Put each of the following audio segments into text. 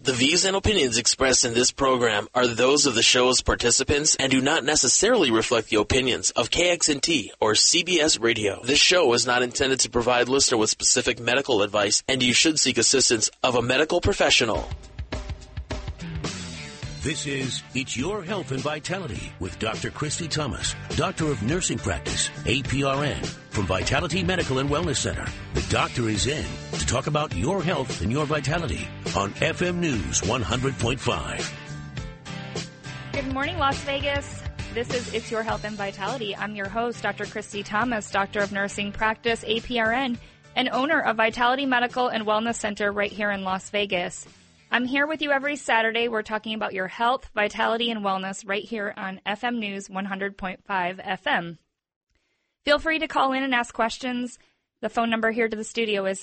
The views and opinions expressed in this program are those of the show's participants and do not necessarily reflect the opinions of KXNT or CBS Radio. This show is not intended to provide listener with specific medical advice, and you should seek assistance of a medical professional. This is It's Your Health and Vitality with Dr. Christy Thomas, Doctor of Nursing Practice, APRN, from Vitality Medical and Wellness Center. The doctor is in to talk about your health and your vitality on FM News 100.5. Good morning, Las Vegas. This is It's Your Health and Vitality. I'm your host, Dr. Christy Thomas, Doctor of Nursing Practice, APRN, and owner of Vitality Medical and Wellness Center right here in Las Vegas. I'm here with you every Saturday. We're talking about your health, vitality, and wellness right here on FM News 100.5 FM. Feel free to call in and ask questions. The phone number here to the studio is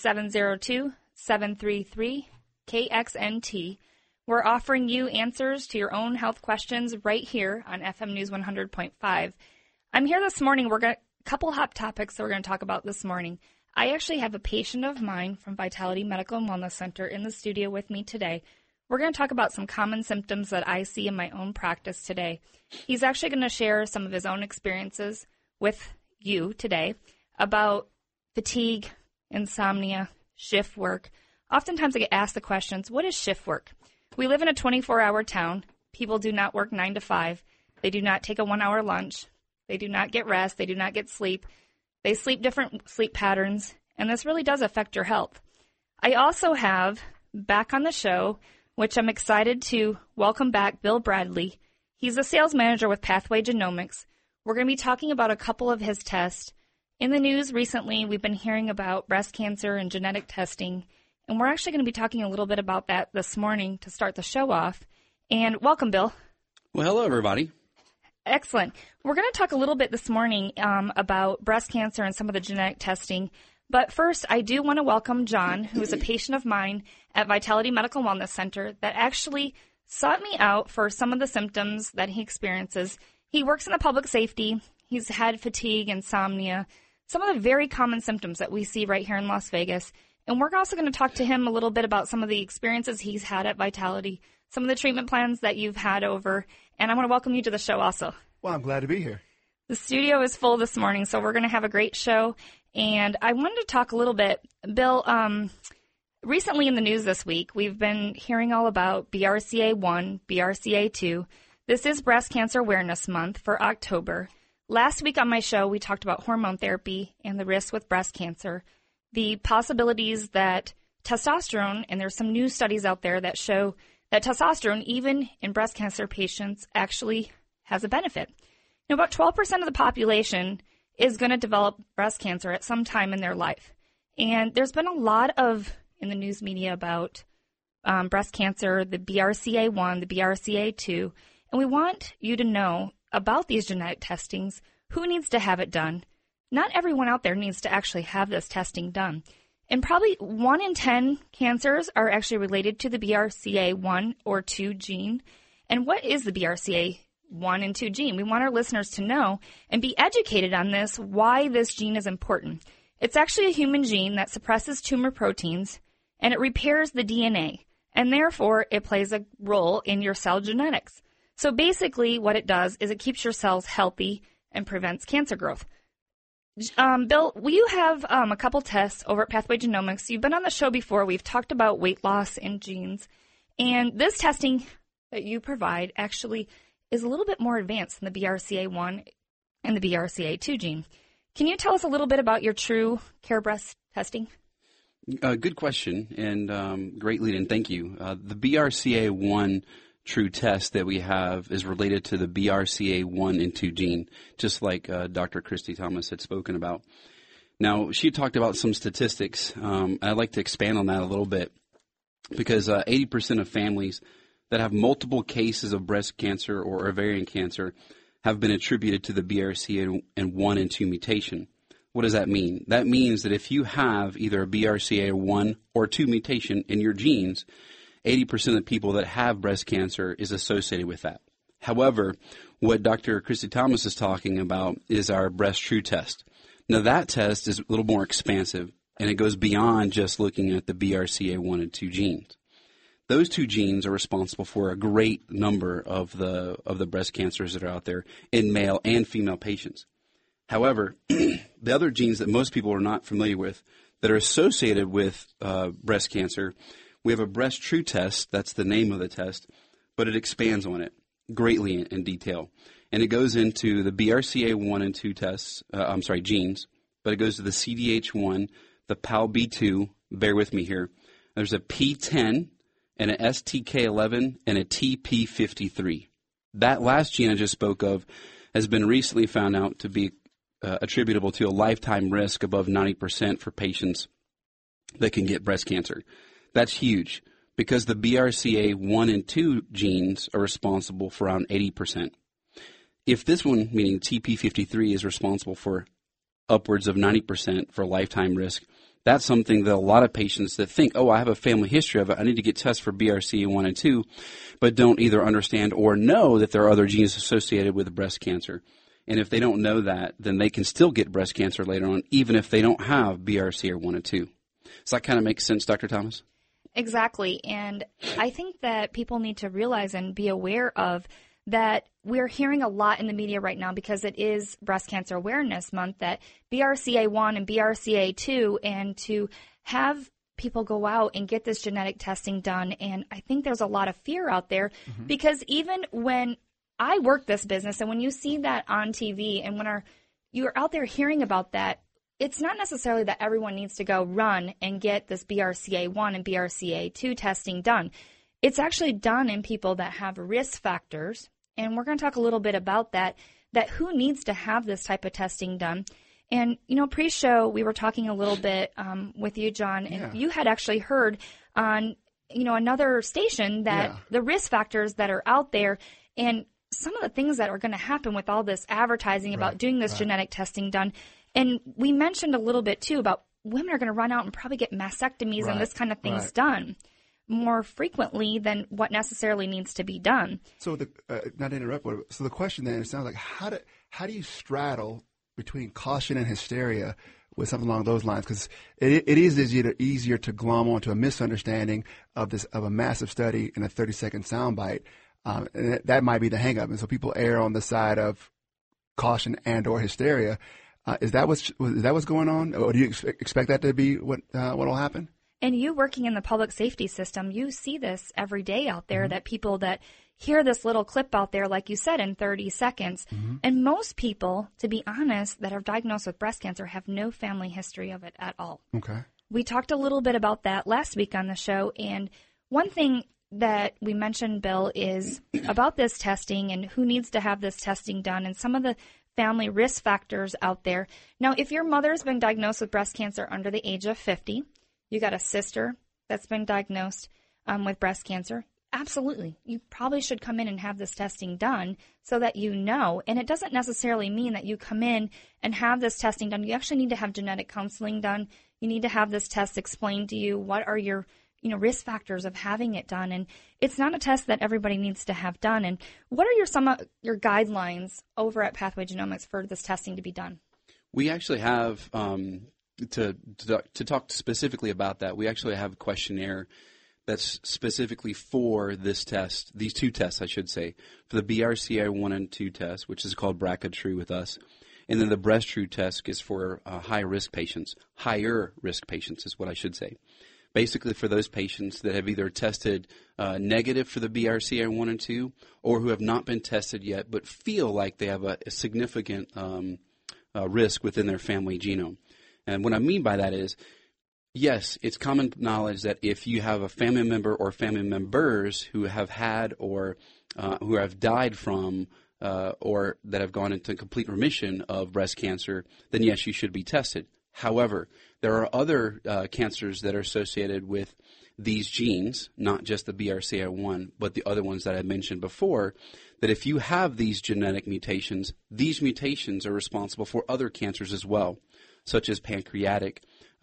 702-733-KXNT. We're offering you answers to your own health questions right here on FM News 100.5. I'm here this morning. We're got a couple hot topics that we're going to talk about this morning. I actually have a patient of mine from Vitality Medical and Wellness Center in the studio with me today. We're going to talk about some common symptoms that I see in my own practice today. He's actually going to share some of his own experiences with you today about fatigue, insomnia, shift work. Oftentimes I get asked the questions, what is shift work? We live in a 24-hour town. People do not work 9 to 5. They do not take a 1-hour lunch. They do not get rest. They do not get sleep. They sleep different sleep patterns, and this really does affect your health. I also have back on the show, which I'm excited to welcome back, Bill Bradley. He's a sales manager with Pathway Genomics. We're going to be talking about a couple of his tests. In the news recently, we've been hearing about breast cancer and genetic testing, and we're actually going to be talking a little bit about that this morning to start the show off. And welcome, Bill. Well, hello, everybody. Excellent. We're going to talk a little bit this morning about breast cancer and some of the genetic testing. But first, I do want to welcome John, who is a patient of mine at Vitality Medical Wellness Center that actually sought me out for some of the symptoms that he experiences. He works in the public safety. He's had fatigue, insomnia, some of the very common symptoms that we see right here in Las Vegas. And we're also going to talk to him a little bit about some of the experiences he's had at Vitality, some of the treatment plans that you've had over, and I want to welcome you to the show also. Well, I'm glad to be here. The studio is full this morning, so we're going to have a great show, and I wanted to talk a little bit. Bill, recently in the news this week, we've been hearing all about BRCA1, BRCA2. This is Breast Cancer Awareness Month for October. Last week on my show, we talked about hormone therapy and the risks with breast cancer, the possibilities that testosterone, and there's some new studies out there that show that testosterone, even in breast cancer patients, actually has a benefit. About 12% of the population is going to develop breast cancer at some time in their life. And there's been a lot in the news media about breast cancer, the BRCA1, the BRCA2. And we want you to know about these genetic testings, who needs to have it done. Not everyone out there needs to actually have this testing done. And probably 1 in 10 cancers are actually related to the BRCA1 or 2 gene. And what is the BRCA1 and 2 gene? We want our listeners to know and be educated on this, why this gene is important. It's actually a human gene that suppresses tumor proteins, and it repairs the DNA. And therefore, it plays a role in your cell genetics. So basically, what it does is it keeps your cells healthy and prevents cancer growth. Bill, you have a couple tests over at Pathway Genomics. You've been on the show before. We've talked about weight loss and genes. And this testing that you provide actually is a little bit more advanced than the BRCA1 and the BRCA2 gene. Can you tell us a little bit about your True Care breast testing? Good question, and great lead-in. Thank you. The BRCA1 True test that we have is related to the BRCA1 and 2 gene, just like Dr. Christy Thomas had spoken about. Now, she talked about some statistics. I'd like to expand on that a little bit because 80% of families that have multiple cases of breast cancer or ovarian cancer have been attributed to the BRCA1 and 2 mutation. What does that mean? That means that if you have either a BRCA1 or 2 mutation in your genes, 80% of the people that have breast cancer is associated with that. However, what Dr. Christy Thomas is talking about is our Breast True test. Now, that test is a little more expansive, and it goes beyond just looking at the BRCA1 and 2 genes. Those two genes are responsible for a great number of the breast cancers that are out there in male and female patients. However, the other genes that most people are not familiar with that are associated with breast cancer, we have a Breast True test. That's the name of the test, but it expands on it greatly in detail. And it goes into the BRCA1 and 2 tests, genes, but it goes to the CDH1, the PALB2, bear with me here. There's a P10 and an STK11 and a TP53. That last gene I just spoke of has been recently found out to be attributable to a lifetime risk above 90% for patients that can get breast cancer. That's huge because the BRCA1 and 2 genes are responsible for around 80%. If this one, meaning TP53, is responsible for upwards of 90% for lifetime risk, that's something that a lot of patients that think, I have a family history of it, I need to get tested for BRCA1 and 2, but don't either understand or know that there are other genes associated with breast cancer. And if they don't know that, then they can still get breast cancer later on, even if they don't have BRCA1 and 2. Does that kind of make sense, Dr. Thomas? Exactly. And I think that people need to realize and be aware of that we're hearing a lot in the media right now because it is Breast Cancer Awareness Month, that BRCA1 and BRCA2, and to have people go out and get this genetic testing done. And I think there's a lot of fear out there because even when I work this business and when you see that on TV and when you're out there hearing about that, it's not necessarily that everyone needs to go run and get this BRCA1 and BRCA2 testing done. It's actually done in people that have risk factors. And we're going to talk a little bit about that who needs to have this type of testing done. And, pre-show, we were talking a little bit with you, John, and you had actually heard on, another station that the risk factors that are out there and some of the things that are going to happen with all this advertising about doing this genetic testing done. And we mentioned a little bit, too, about women are going to run out and probably get mastectomies and this kind of things done more frequently than what necessarily needs to be done. So, not to interrupt, so the question then, it sounds like, how do you straddle between caution and hysteria with something along those lines? Because it is easier to glom onto a misunderstanding of a massive study in a 30-second soundbite, and that might be the hang-up. And so people err on the side of caution and or hysteria. Is that what's going on, or do you expect that to be what will happen? And you working in the public safety system, you see this every day out there, that people that hear this little clip out there, like you said, in 30 seconds. And most people, to be honest, that are diagnosed with breast cancer have no family history of it at all. Okay. We talked a little bit about that last week on the show. And one thing that we mentioned, Bill, is about this testing and who needs to have this testing done and some of the family risk factors out there. Now, if your mother's been diagnosed with breast cancer under the age of 50, you got a sister that's been diagnosed with breast cancer, absolutely. You probably should come in and have this testing done so that you know. And it doesn't necessarily mean that you come in and have this testing done. You actually need to have genetic counseling done. You need to have this test explained to you. What are your risk factors of having it done? And it's not a test that everybody needs to have done. And what are some of your guidelines over at Pathway Genomics for this testing to be done? We actually have to talk specifically about that, we actually have a questionnaire that's specifically for this test, these two tests, I should say, for the BRCA1 and 2 test, which is called BRCA True with us. And then the Breast True test is for high-risk patients, higher risk patients is what I should say. Basically for those patients that have either tested negative for the BRCA1 and 2 or who have not been tested yet but feel like they have a significant risk within their family genome. And what I mean by that is, yes, it's common knowledge that if you have a family member or family members who have had or who have died from or that have gone into complete remission of breast cancer, then yes, you should be tested. However, there are other cancers that are associated with these genes, not just the BRCA1, but the other ones that I mentioned before, that if you have these genetic mutations, these mutations are responsible for other cancers as well, such as pancreatic,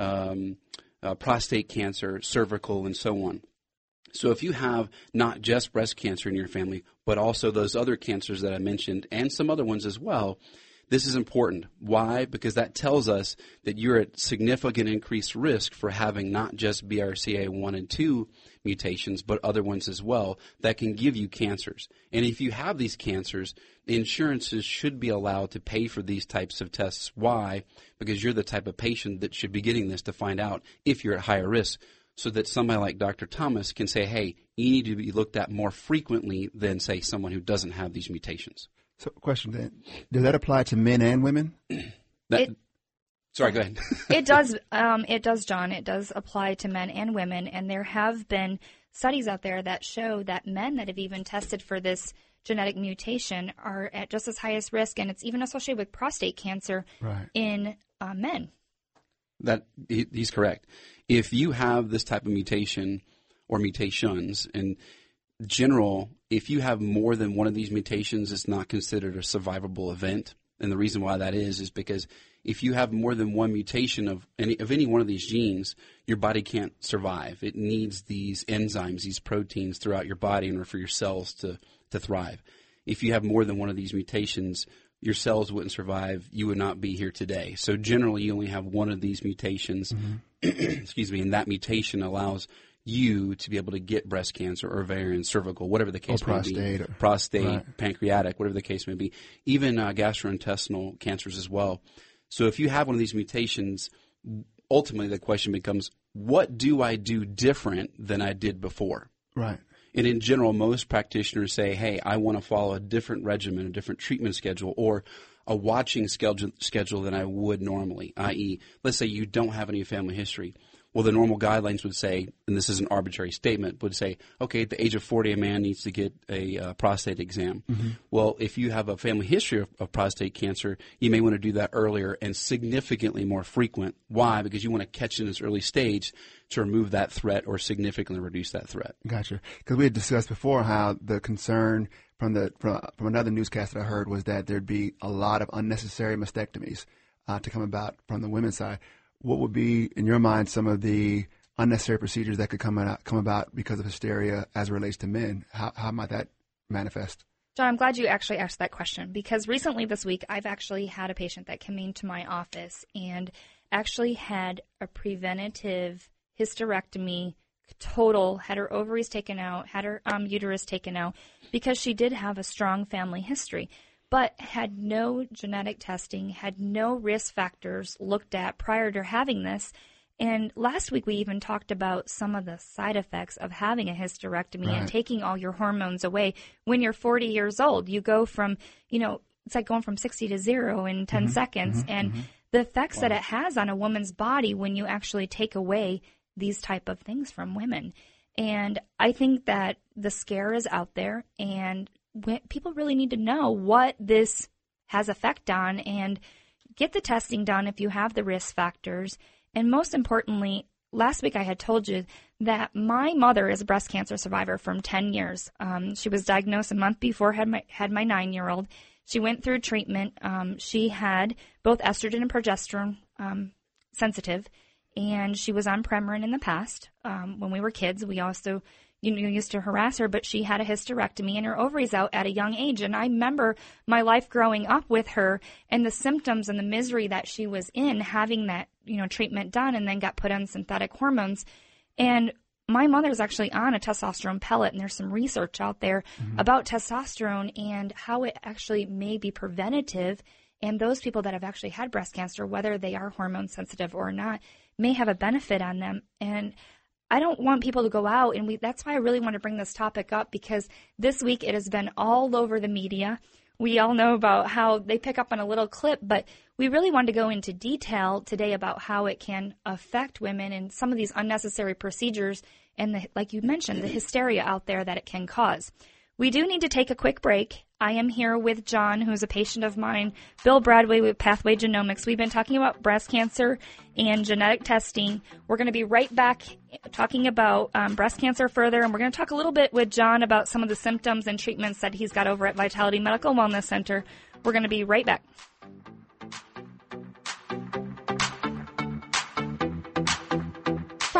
prostate cancer, cervical, and so on. So if you have not just breast cancer in your family, but also those other cancers that I mentioned and some other ones as well, This is important. Why? Because that tells us that you're at significant increased risk for having not just BRCA1 and 2 mutations, but other ones as well that can give you cancers. And if you have these cancers, the insurances should be allowed to pay for these types of tests. Why? Because you're the type of patient that should be getting this to find out if you're at higher risk, so that somebody like Dr. Thomas can say, hey, you need to be looked at more frequently than, say, someone who doesn't have these mutations. So, question then: does that apply to men and women? Sorry, go ahead. It does. It does, John. It does apply to men and women, and there have been studies out there that show that men that have even tested for this genetic mutation are at just as highest risk, and it's even associated with prostate cancer in men. That he's correct. If you have this type of mutation or mutations, in general, if you have more than one of these mutations, it's not considered a survivable event. And the reason why that is because if you have more than one mutation of any one of these genes, your body can't survive. It needs these enzymes, these proteins throughout your body in order for your cells to thrive. If you have more than one of these mutations, your cells wouldn't survive. You would not be here today. So generally, you only have one of these mutations, excuse me, and that mutation allows you to be able to get breast cancer or ovarian, cervical, whatever the case may be, prostate, pancreatic, whatever the case may be, even gastrointestinal cancers as well. So if you have one of these mutations, ultimately the question becomes, what do I do different than I did before? Right. And in general, most practitioners say, hey, I want to follow a different regimen, a different treatment schedule, or a watching schedule than I would normally, i.e., let's say you don't have any family history. Well, the normal guidelines would say, and this is an arbitrary statement, would say, okay, at the age of 40, a man needs to get a prostate exam. Well, if you have a family history of prostate cancer, you may want to do that earlier and significantly more frequent. Why? Because you want to catch it in this early stage to remove that threat or significantly reduce that threat. Gotcha. Because we had discussed before how the concern from another newscast that I heard was that there'd be a lot of unnecessary mastectomies to come about from the women's side. What would be, in your mind, some of the unnecessary procedures that could come about because of hysteria as it relates to men? How might that manifest? John, I'm glad you actually asked that question, because recently this week I've actually had a patient that came into my office and actually had a preventative hysterectomy, had her ovaries taken out, had her uterus taken out, because she did have a strong family history, but had no genetic testing, had no risk factors looked at prior to having this. And last week we even talked about some of the side effects of having a hysterectomy and taking all your hormones away. When you're 40 years old, you go from, it's like going from 60 to 0 in 10 seconds. And the effects that it has on a woman's body when you actually take away these type of things from women. And I think that the scare is out there, and people really need to know what this has effect on and get the testing done if you have the risk factors. And most importantly, last week I had told you that my mother is a breast cancer survivor from 10 years. She was diagnosed a month before had my 9-year-old. She went through treatment. She had both estrogen and progesterone sensitive, and she was on Premarin in the past. When we were kids, we also used to harass her, but she had a hysterectomy and her ovaries out at a young age. And I remember my life growing up with her and the symptoms and the misery that she was in having that, treatment done, and then got put on synthetic hormones. And my mother's actually on a testosterone pellet, and there's some research out there about testosterone and how it actually may be preventative. And those people that have actually had breast cancer, whether they are hormone sensitive or not, may have a benefit on them. And I don't want people to go out, and that's why I really want to bring this topic up, because this week it has been all over the media. We all know about how they pick up on a little clip, but we really wanted to go into detail today about how it can affect women and some of these unnecessary procedures and, like you mentioned, the hysteria out there that it can cause. We do need to take a quick break. I am here with John, who's a patient of mine, Bill Bradway with Pathway Genomics. We've been talking about breast cancer and genetic testing. We're going to be right back talking about breast cancer further, and we're going to talk a little bit with John about some of the symptoms and treatments that he's got over at Vitality Medical Wellness Center. We're going to be right back.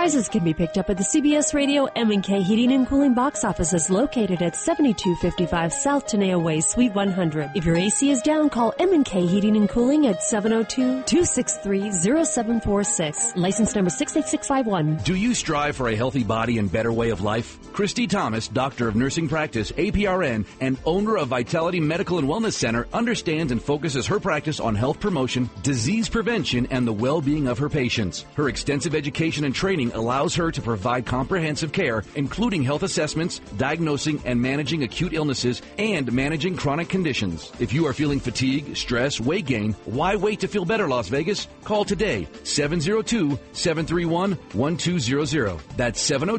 Prizes can be picked up at the CBS Radio M&K Heating and Cooling box offices located at 7255 South Teneo Way, Suite 100. If your AC is down, call M&K Heating and Cooling at 702-263-0746. License number 68651. Do you strive for a healthy body and better way of life? Christy Thomas, Doctor of Nursing Practice, APRN, and owner of Vitality Medical and Wellness Center, understands and focuses her practice on health promotion, disease prevention, and the well-being of her patients. Her extensive education and training allows her to provide comprehensive care, including health assessments, diagnosing and managing acute illnesses, and managing chronic conditions. If you are feeling fatigue, stress, weight gain, why wait to feel better, Las Vegas? Call today, 702-731-1200. That's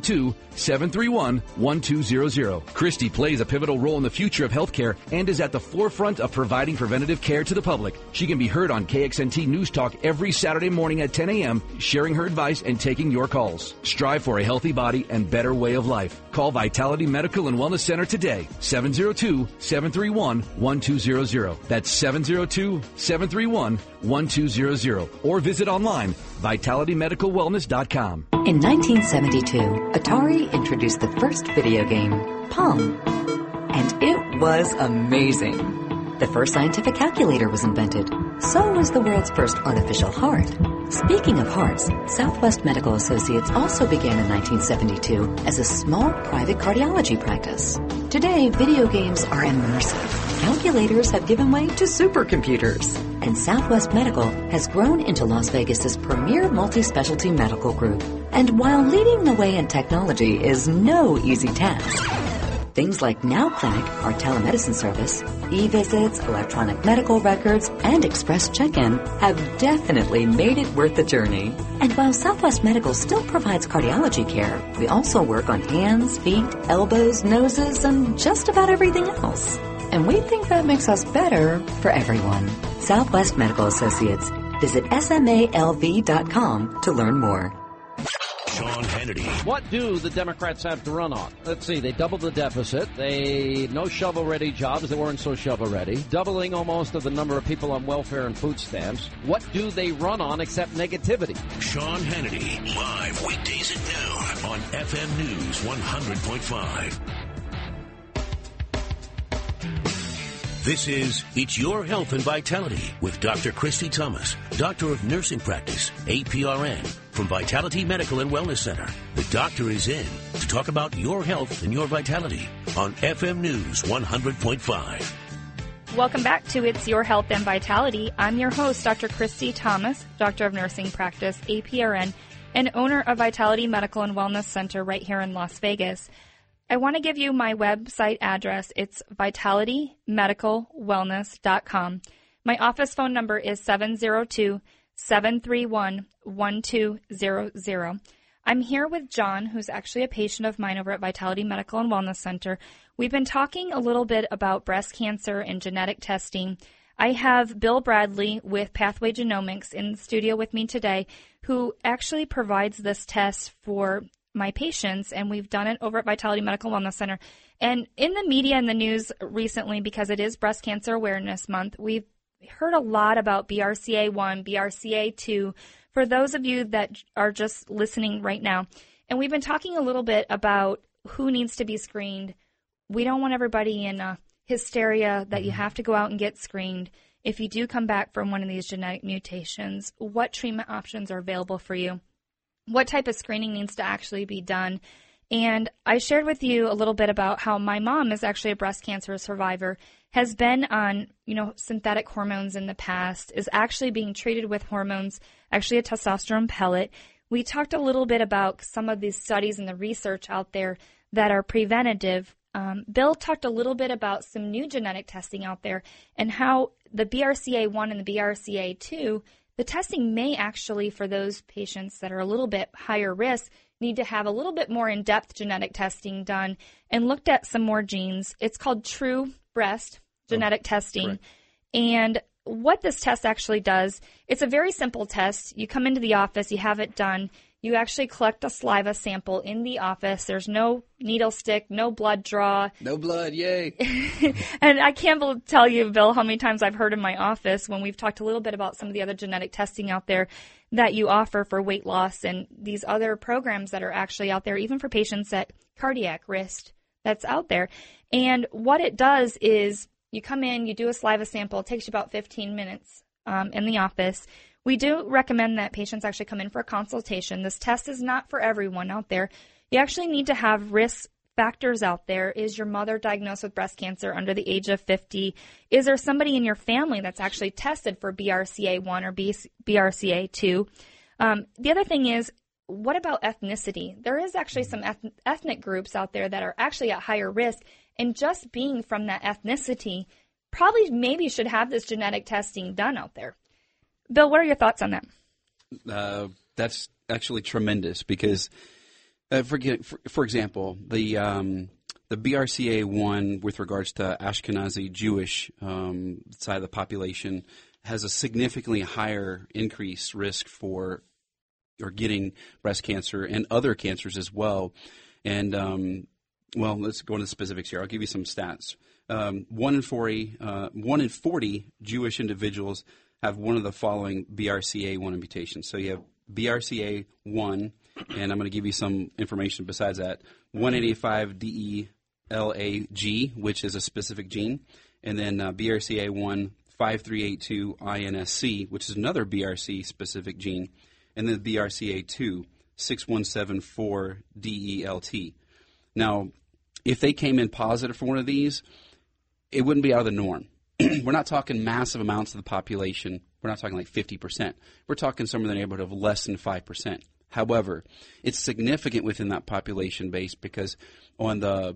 702-731-1200. Christy plays a pivotal role in the future of healthcare and is at the forefront of providing preventative care to the public. She can be heard on KXNT News Talk every Saturday morning at 10 a.m., sharing her advice and taking your calls. Strive for a healthy body and better way of life. Call Vitality Medical and Wellness Center today, 702-731-1200. That's 702-731-1200. Or visit online, vitalitymedicalwellness.com. In 1972, Atari introduced the first video game, Pong. And it was amazing. The first scientific calculator was invented. So was the world's first artificial heart. Speaking of hearts, Southwest Medical Associates also began in 1972 as a small private cardiology practice. Today, video games are immersive. Calculators have given way to supercomputers. And Southwest Medical has grown into Las Vegas's premier multi-specialty medical group. And while leading the way in technology is no easy task, things like Now Clinic, our telemedicine service, e-visits, electronic medical records, and express check-in have definitely made it worth the journey. And while Southwest Medical still provides cardiology care, we also work on hands, feet, elbows, noses, and just about everything else. And we think that makes us better for everyone. Southwest Medical Associates. Visit SMALV.com to learn more. Sean Hannity. What do the Democrats have to run on? Let's see, they doubled the deficit. No shovel-ready jobs. They weren't so shovel-ready. Doubling almost of the number of people on welfare and food stamps. What do they run on except negativity? Sean Hannity, live weekdays at noon on FM News 100.5. This is It's Your Health and Vitality with Dr. Christy Thomas, Doctor of Nursing Practice, APRN, from Vitality Medical and Wellness Center. The doctor is in to talk about your health and your vitality on FM News 100.5. Welcome back to It's Your Health and Vitality. I'm your host, Dr. Christy Thomas, Doctor of Nursing Practice, APRN, and owner of Vitality Medical and Wellness Center right here in Las Vegas. I want to give you my website address. It's vitalitymedicalwellness.com. My office phone number is 702-731-1200. I'm here with John, who's actually a patient of mine over at Vitality Medical and Wellness Center. We've been talking a little bit about breast cancer and genetic testing. I have Bill Bradley with Pathway Genomics in the studio with me today, who actually provides this test for my patients, and we've done it over at Vitality Medical Wellness Center. And in the media and the news recently, because it is Breast Cancer Awareness Month, we've heard a lot about BRCA1, BRCA2, for those of you that are just listening right now. And we've been talking a little bit about who needs to be screened. We don't want everybody in hysteria that you have to go out and get screened. If you do come back from one of these genetic mutations, what treatment options are available for you? What type of screening needs to actually be done? And I shared with you a little bit about how my mom is actually a breast cancer survivor, has been on, synthetic hormones in the past, is actually being treated with hormones, actually a testosterone pellet. We talked a little bit about some of these studies and the research out there that are preventative. Bill talked a little bit about some new genetic testing out there and how the BRCA1 and the BRCA2, the testing may actually, for those patients that are a little bit higher risk, need to have a little bit more in-depth genetic testing done and looked at some more genes. It's called True Breast genetic testing. Correct. And what this test actually does, it's a very simple test. You come into the office, you have it done. You actually collect a saliva sample in the office. There's no needle stick, no blood draw. No blood, yay. And I can't tell you, Bill, how many times I've heard in my office when we've talked a little bit about some of the other genetic testing out there that you offer for weight loss and these other programs that are actually out there, even for patients at cardiac risk that's out there. And what it does is you come in, you do a saliva sample. It takes you about 15 minutes in the office. We do recommend that patients actually come in for a consultation. This test is not for everyone out there. You actually need to have risk factors out there. Is your mother diagnosed with breast cancer under the age of 50? Is there somebody in your family that's actually tested for BRCA1 or BRCA2? The other thing is, what about ethnicity? There is actually some ethnic groups out there that are actually at higher risk, and just being from that ethnicity probably maybe should have this genetic testing done out there. Bill, what are your thoughts on that? That's actually tremendous because, for example, the BRCA1 with regards to Ashkenazi Jewish side of the population has a significantly higher increased risk for or getting breast cancer and other cancers as well. And well, let's go into the specifics here. I'll give you some stats. 1 in 40 Jewish individuals have one of the following BRCA1 mutations. So you have BRCA1, and I'm going to give you some information besides that. 185DELAG, which is a specific gene, and then BRCA1 5382INSC, which is another BRC-specific gene, and then BRCA2 6174DELT. Now, if they came in positive for one of these, it wouldn't be out of the norm. We're not talking massive amounts of the population. We're not talking like 50%. We're talking somewhere in the neighborhood of less than 5%. However, it's significant within that population base because on the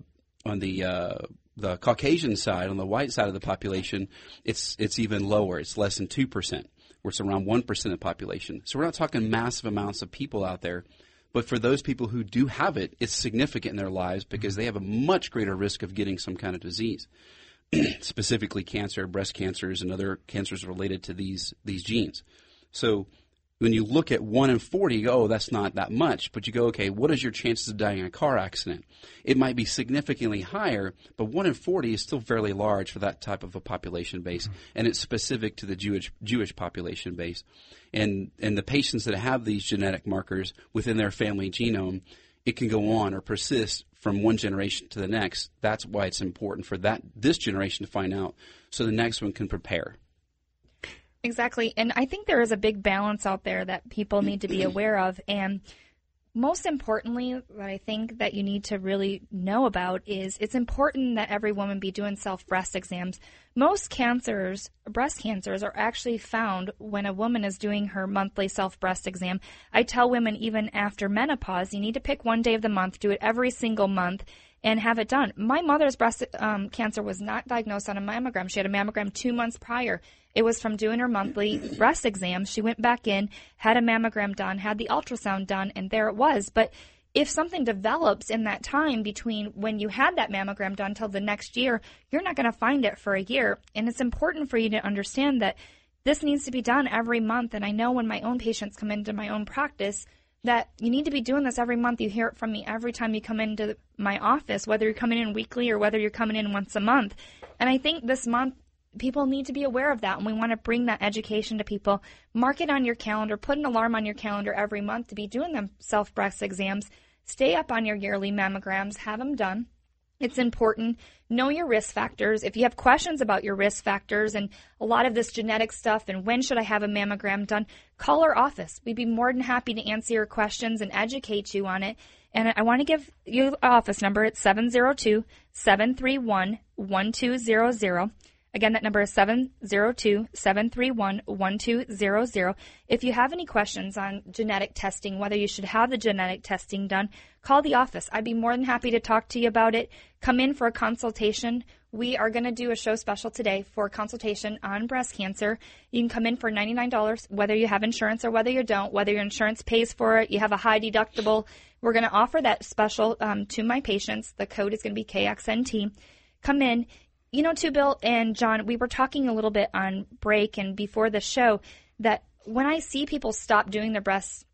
Caucasian side, on the white side of the population, it's even lower. It's less than 2%, where it's around 1% of the population. So we're not talking massive amounts of people out there. But for those people who do have it, it's significant in their lives because they have a much greater risk of getting some kind of disease. Specifically cancer, breast cancers, and other cancers related to these genes. So when you look at 1 in 40, you go, oh, that's not that much. But you go, okay, what is your chances of dying in a car accident? It might be significantly higher, but 1 in 40 is still fairly large for that type of a population base, and it's specific to the Jewish population base. And the patients that have these genetic markers within their family genome, it can go on or persist from one generation to the next. That's why it's important for this generation to find out so the next one can prepare. Exactly. And I think there is a big balance out there that people need to be aware of. And most importantly, what I think that you need to really know about is it's important that every woman be doing self-breast exams. Most cancers, breast cancers, are actually found when a woman is doing her monthly self-breast exam. I tell women even after menopause, you need to pick one day of the month, do it every single month, and have it done. My mother's breast cancer was not diagnosed on a mammogram. She had a mammogram 2 months prior. It was from doing her monthly breast exam. She went back in, had a mammogram done, had the ultrasound done, and there it was. But if something develops in that time between when you had that mammogram done till the next year, you're not going to find it for a year. And it's important for you to understand that this needs to be done every month. And I know when my own patients come into my own practice that you need to be doing this every month. You hear it from me every time you come into my office, whether you're coming in weekly or whether you're coming in once a month. And I think this month, people need to be aware of that, and we want to bring that education to people. Mark it on your calendar. Put an alarm on your calendar every month to be doing them self-breast exams. Stay up on your yearly mammograms. Have them done. It's important. Know your risk factors. If you have questions about your risk factors and a lot of this genetic stuff and when should I have a mammogram done, call our office. We'd be more than happy to answer your questions and educate you on it. And I want to give you the office number. It's 702-731-1200. Again, that number is 702-731-1200. If you have any questions on genetic testing, whether you should have the genetic testing done, call the office. I'd be more than happy to talk to you about it. Come in for a consultation. We are going to do a show special today for a consultation on breast cancer. You can come in for $99, whether you have insurance or whether you don't, whether your insurance pays for it, you have a high deductible. We're going to offer that special to my patients. The code is going to be KXNT. Come in. You know, too, Bill and John, we were talking a little bit on break and before the show that when I see people stop doing their breast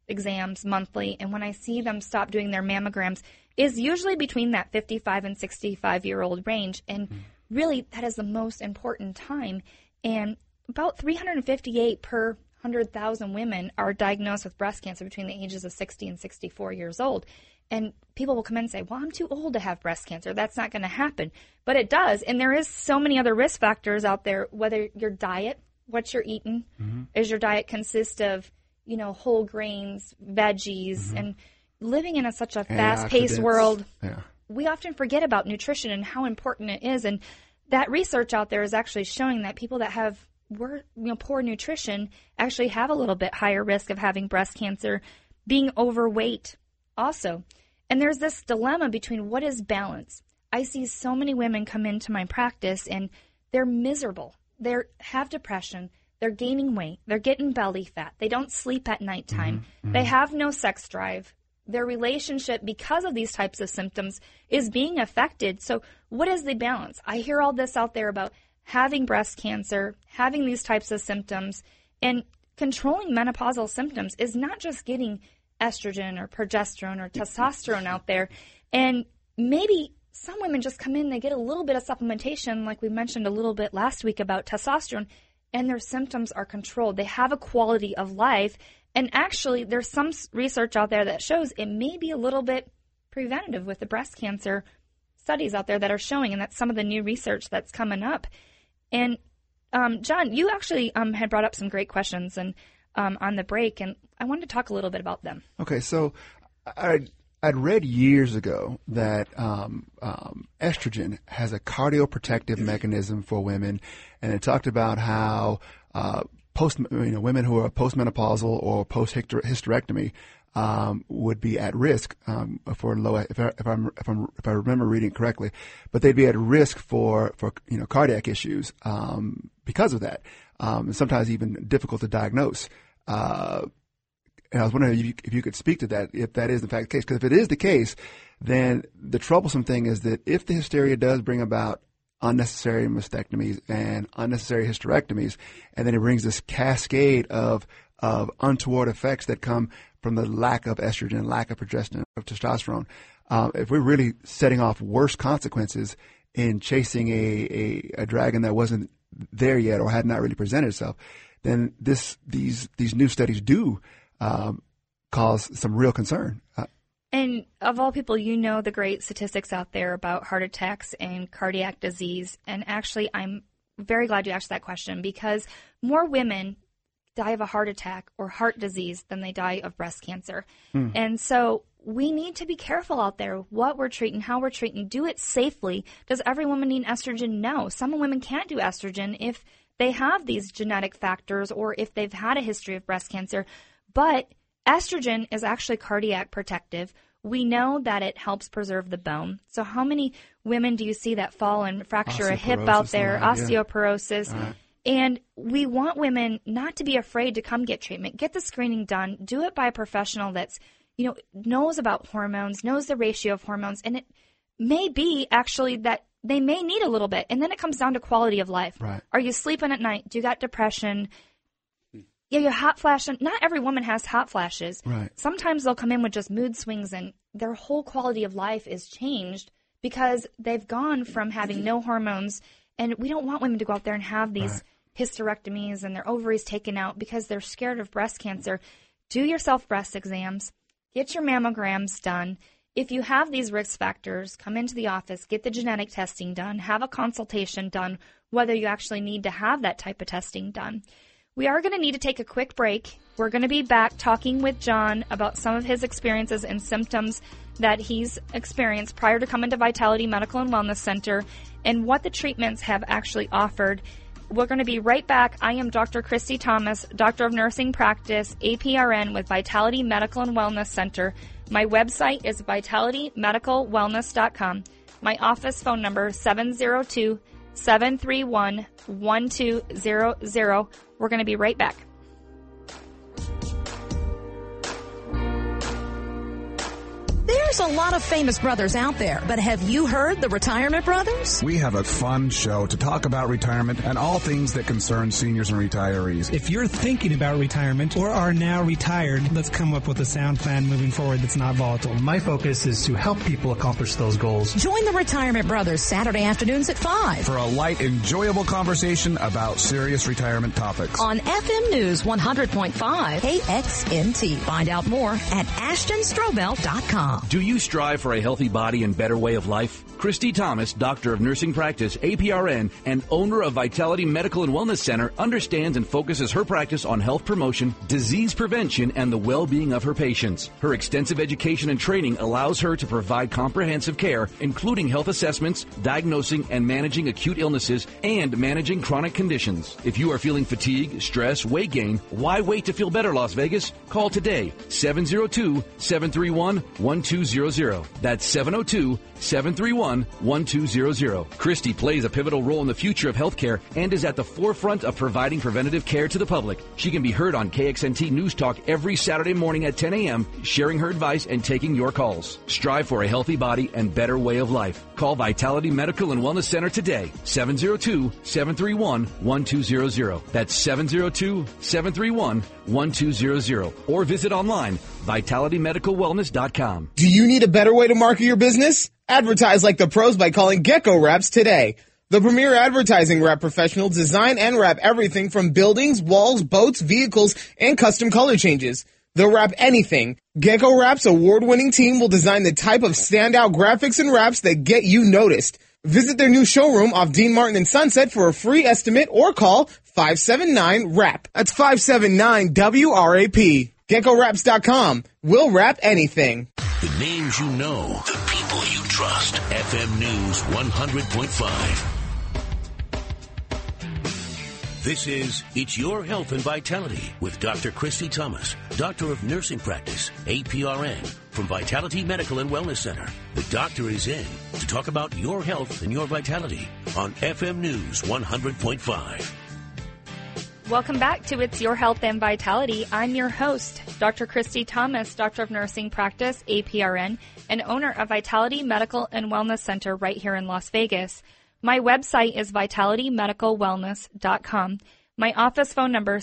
exams monthly, and when I see them stop doing their mammograms, is usually between that 55 and 65-year-old range. And really, that is the most important time. And about 358 per 100,000 women are diagnosed with breast cancer between the ages of 60 and 64 years old. And people will come in and say, well, I'm too old to have breast cancer. That's not going to happen. But it does. And there is so many other risk factors out there, whether your diet, what you're eating, is your diet consist of, whole grains, veggies, and living in such a fast-paced world, we often forget about nutrition and how important it is. And that research out there is actually showing that people that have poor nutrition actually have a little bit higher risk of having breast cancer, being overweight also. And there's this dilemma between what is balance. I see so many women come into my practice and they're miserable. They have depression. They're gaining weight. They're getting belly fat. They don't sleep at nighttime. They have no sex drive. Their relationship, because of these types of symptoms, is being affected. So what is the balance? I hear all this out there about having breast cancer, having these types of symptoms, and controlling menopausal symptoms is not just getting estrogen or progesterone or testosterone out there. And maybe some women just come in, they get a little bit of supplementation, like we mentioned a little bit last week about testosterone, and their symptoms are controlled. They have a quality of life. And actually, there's some research out there that shows it may be a little bit preventative with the breast cancer studies out there that are showing, and that's some of the new research that's coming up. And John, you actually had brought up some great questions and on the break, and I wanted to talk a little bit about them. Okay, so I'd read years ago that estrogen has a cardioprotective mechanism for women, and it talked about how women who are postmenopausal or post-hysterectomy would be at risk for low. If I remember reading it correctly, but they'd be at risk for cardiac issues because of that. Sometimes even difficult to diagnose. And I was wondering if you could speak to that, if that is in fact the case. Because if it is the case, then the troublesome thing is that if the hysteria does bring about unnecessary mastectomies and unnecessary hysterectomies, and then it brings this cascade of untoward effects that come from the lack of estrogen, lack of progesterone, of testosterone. If we're really setting off worse consequences in chasing a dragon that wasn't there yet or had not really presented itself, then these new studies do cause some real concern. And of all people, the great statistics out there about heart attacks and cardiac disease. And actually, I'm very glad you asked that question, because more women die of a heart attack or heart disease than they die of breast cancer. And so we need to be careful out there what we're treating, how we're treating, do it safely. Does every woman need estrogen? No. Some women can't do estrogen if they have these genetic factors or if they've had a history of breast cancer. But estrogen is actually cardiac protective. We know that it helps preserve the bone. So how many women do you see that fall and fracture a hip out there, osteoporosis? Right. And we want women not to be afraid to come get treatment. Get the screening done. Do it by a professional that's, knows about hormones, knows the ratio of hormones. And it may be actually that they may need a little bit. And then it comes down to quality of life. Right. Are you sleeping at night? Do you got depression? Yeah, you're hot flashing. Not every woman has hot flashes. Right. Sometimes they'll come in with just mood swings and their whole quality of life is changed because they've gone from having no hormones. And we don't want women to go out there and have these hysterectomies and their ovaries taken out because they're scared of breast cancer. Do your self-breast exams. Get your mammograms done. If you have these risk factors, come into the office, get the genetic testing done, have a consultation done, whether you actually need to have that type of testing done. We are going to need to take a quick break. We're going to be back talking with John about some of his experiences and symptoms that he's experienced prior to coming to Vitality Medical and Wellness Center and what the treatments have actually offered. We're going to be right back. I am Dr. Christy Thomas, Doctor of Nursing Practice, APRN with Vitality Medical and Wellness Center. My website is vitalitymedicalwellness.com. My office phone number, 702-731-1200. We're going to be right back. There's a lot of famous brothers out there, but have you heard the Retirement Brothers? We have a fun show to talk about retirement and all things that concern seniors and retirees. If you're thinking about retirement or are now retired, let's come up with a sound plan moving forward that's not volatile. My focus is to help people accomplish those goals. Join the Retirement Brothers Saturday afternoons at 5 for a light, enjoyable conversation about serious retirement topics. On FM News 100.5 KXNT. Find out more at AshtonStrobel.com. Do you strive for a healthy body and better way of life? Christy Thomas, Doctor of Nursing Practice, APRN, and owner of Vitality Medical and Wellness Center, understands and focuses her practice on health promotion, disease prevention, and the well-being of her patients. Her extensive education and training allows her to provide comprehensive care, including health assessments, diagnosing and managing acute illnesses, and managing chronic conditions. If you are feeling fatigue, stress, weight gain, why wait to feel better, Las Vegas? Call today, 702-731-1200. That's 702-731-1200. Christy plays a pivotal role in the future of healthcare and is at the forefront of providing preventative care to the public. She can be heard on KXNT News Talk every Saturday morning at 10 a.m., sharing her advice and taking your calls. Strive for a healthy body and better way of life. Call Vitality Medical and Wellness Center today, 702-731-1200. That's 702-731-1200. Or visit online, vitalitymedicalwellness.com. Do you need a better way to market your business? Advertise like the pros by calling Gecko Wraps today. The premier advertising wrap professional design and wrap everything from buildings, walls, boats, vehicles, and custom color changes. They'll wrap anything. Gecko Wrap's award-winning team will design the type of standout graphics and wraps that get you noticed. Visit their new showroom off Dean Martin and Sunset for a free estimate or call 579-WRAP. That's 579-WRAP. GeckoWraps.com. We'll wrap anything. The names you know, the people you trust. FM News 100.5. This is It's Your Health and Vitality with Dr. Christy Thomas, Doctor of Nursing Practice, APRN, from Vitality Medical and Wellness Center. The doctor is in to talk about your health and your vitality on FM News 100.5. Welcome back to It's Your Health and Vitality. I'm your host, Dr. Christy Thomas, Doctor of Nursing Practice, APRN, and owner of Vitality Medical and Wellness Center right here in Las Vegas. My website is vitalitymedicalwellness.com. My office phone number,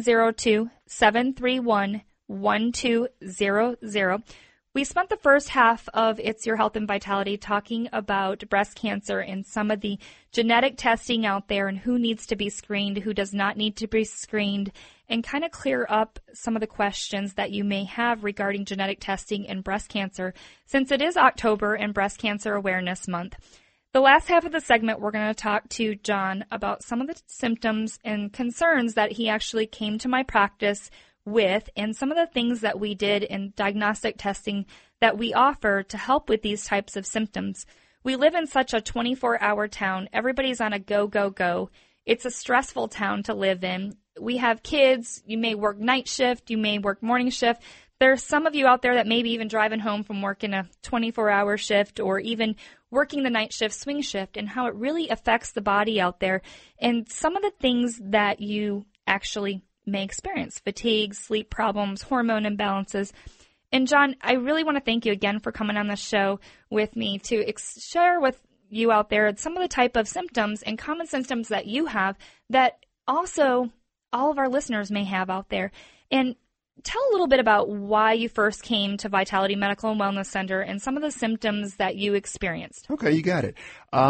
702-731-1200. We spent the first half of It's Your Health and Vitality talking about breast cancer and some of the genetic testing out there and who needs to be screened, who does not need to be screened, and kind of clear up some of the questions that you may have regarding genetic testing and breast cancer, since it is October and Breast Cancer Awareness Month. The last half of the segment, we're going to talk to John about some of the symptoms and concerns that he actually came to my practice with, and some of the things that we did in diagnostic testing that we offer to help with these types of symptoms. We live in such a 24-hour town. Everybody's on a go, go, go. It's a stressful town to live in. We have kids. You may work night shift. You may work morning shift. There's some of you out there that may be even driving home from working a 24-hour shift or even working the night shift, swing shift, and how it really affects the body out there. And some of the things that you actually may experience: fatigue, sleep problems, hormone imbalances. And John, I really want to thank you again for coming on the show with me to share with you out there some of the type of symptoms and common symptoms that you have that also all of our listeners may have out there. And tell a little bit about why you first came to Vitality Medical and Wellness Center and some of the symptoms that you experienced. Okay, you got it.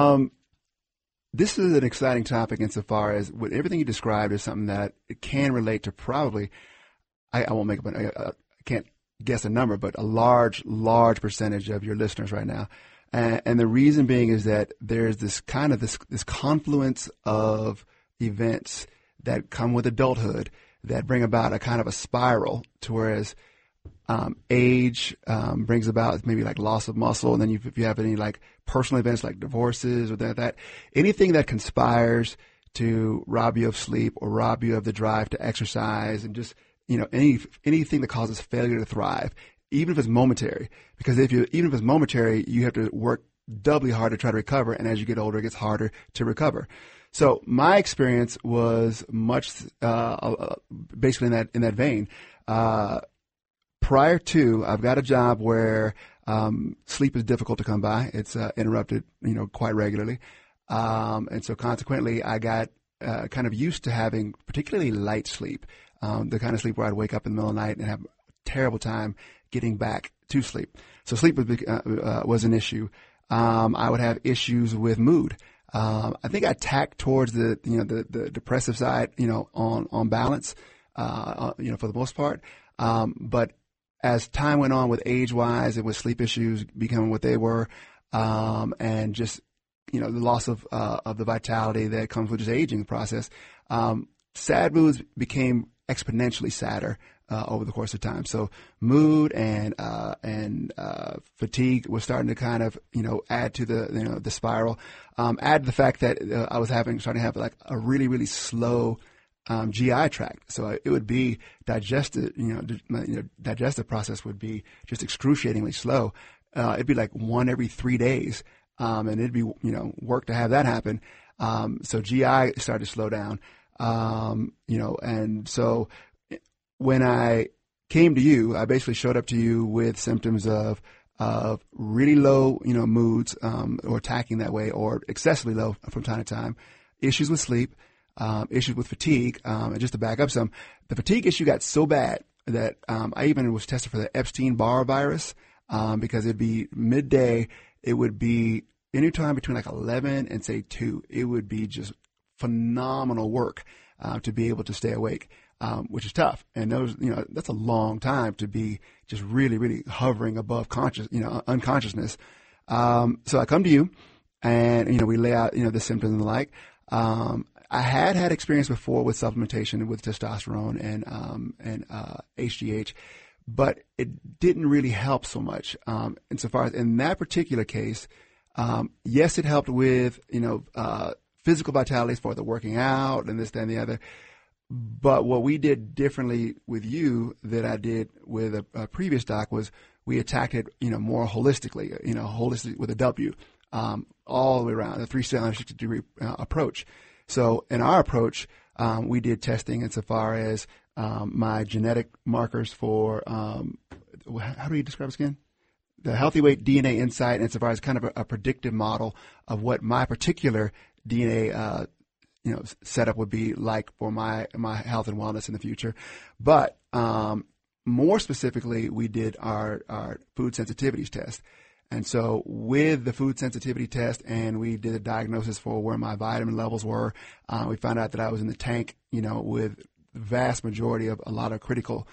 This is an exciting topic insofar as with everything you described is something that it can relate to probably, I won't make up, I can't guess a number, but a large percentage of your listeners right now. And the reason being is that there's this kind of this confluence of events that come with adulthood that bring about a kind of a spiral to whereas age brings about maybe like loss of muscle, and then if you have any like personal events like divorces or that anything that conspires to rob you of sleep or rob you of the drive to exercise and just anything that causes failure to thrive, even if it's momentary. Because even if it's momentary, you have to work doubly hard to try to recover, and as you get older, it gets harder to recover. So my experience was much basically in that vein. Prior to, I've got a job where Sleep is difficult to come by. It's interrupted, quite regularly. And so consequently, I got kind of used to having particularly light sleep, the kind of sleep where I'd wake up in the middle of the night and have a terrible time getting back to sleep. So sleep was an issue. I would have issues with mood. I think I tacked towards the depressive side, on balance, for the most part. But as time went on with age-wise and with sleep issues becoming what they were, and just, the loss of the vitality that comes with just aging process, sad moods became exponentially sadder over the course of time. So mood and fatigue was starting to kind of, add to the spiral. Add to the fact that I was starting to have like a really, really slow GI tract. So it would be digestive process would be just excruciatingly slow. It'd be like one every 3 days. And it'd be, work to have that happen. So GI started to slow down. And so when I came to you, I basically showed up to you with symptoms of really low, moods, or attacking that way, or excessively low from time to time, issues with sleep, issues with fatigue, and just to back up some, the fatigue issue got so bad that, I even was tested for the Epstein-Barr virus, because it'd be midday. It would be anytime between like 11 and say 2. It would be just phenomenal work to be able to stay awake, which is tough. And those, that's a long time to be just really, really hovering above unconsciousness. So I come to you, and we lay out the symptoms and the like. I had experience before with supplementation with testosterone and HGH. But it didn't really help so much. Insofar as in that particular case, yes, it helped with, physical vitality for the working out and this, that, and the other. But what we did differently with you that I did with a previous doc was we attacked it, more holistically, holistic with a W, all the way around, the 360-degree approach. So in our approach, we did testing insofar as my genetic markers for, how do you describe it again? The Healthy Weight DNA Insight, insofar as kind of a predictive model of what my particular DNA, setup would be like for my health and wellness in the future. But more specifically, we did our food sensitivities test. And so with the food sensitivity test, and we did a diagnosis for where my vitamin levels were, we found out that I was in the tank, with the vast majority of a lot of critical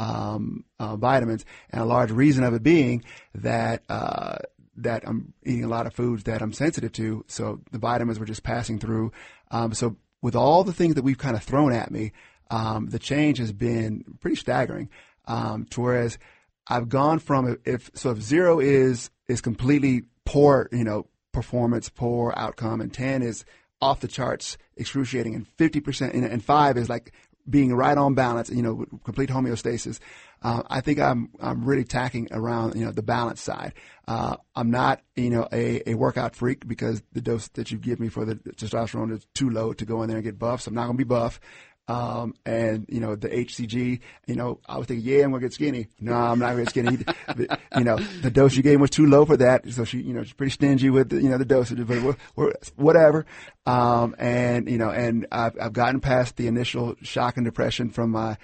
vitamins, and a large reason of it being that that I'm eating a lot of foods that I'm sensitive to, so the vitamins were just passing through. So with all the things that we've kind of thrown at me, the change has been pretty staggering. To whereas I've gone from if 0 is completely poor, performance, poor outcome, and 10 is off the charts, excruciating, and 50%, and 5 is like being right on balance, complete homeostasis. I think I'm really tacking around, the balance side. I'm not, a workout freak, because the dose that you give me for the testosterone is too low to go in there and get buff. So I'm not going to be buff. And, the HCG, I was thinking, I'm going to get skinny. No, I'm not going to get skinny. The dose you gave was too low for that. So she's pretty stingy with the dosage, but whatever. And I've gotten past the initial shock and depression from my